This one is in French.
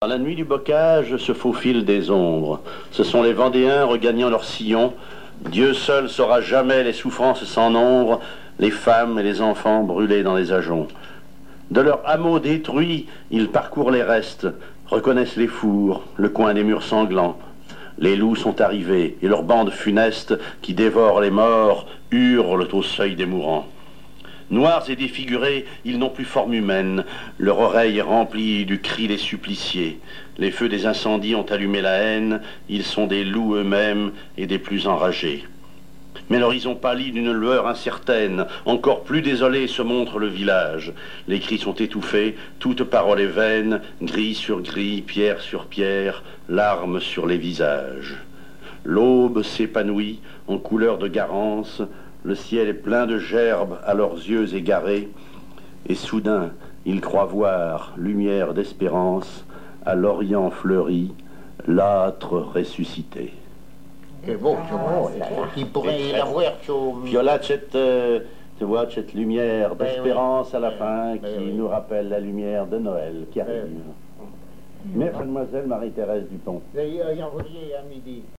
Dans la nuit du bocage se faufilent des ombres. Ce sont les Vendéens regagnant leur sillon. Dieu seul saura jamais les souffrances sans nombre, les femmes et les enfants brûlés dans les ajoncs. De leur hameau détruit, ils parcourent les restes, reconnaissent les fours, le coin des murs sanglants. Les loups sont arrivés, et leurs bandes funestes, qui dévorent les morts, hurlent au seuil des mourants. Noirs et défigurés, ils n'ont plus forme humaine. Leur oreille est remplie du cri des suppliciés. Les feux des incendies ont allumé la haine. Ils sont des loups eux-mêmes et des plus enragés. Mais l'horizon pâlit d'une lueur incertaine. Encore plus désolé se montre le village. Les cris sont étouffés, toute parole est vaine. Gris sur gris, pierre sur pierre, larmes sur les visages. L'aube s'épanouit en couleur de garance. Le ciel est plein de gerbes à leurs yeux égarés, et soudain, ils croient voir, lumière d'espérance, à l'Orient fleuri, l'âtre ressuscité. Che voce vuole, chi pourrait l'avoir sur... Viola, tu vois, cette lumière d'espérance à la fin qui nous rappelle la lumière de Noël qui arrive. Mademoiselle Marie-Thérèse Dupont. Vous envoyé à midi.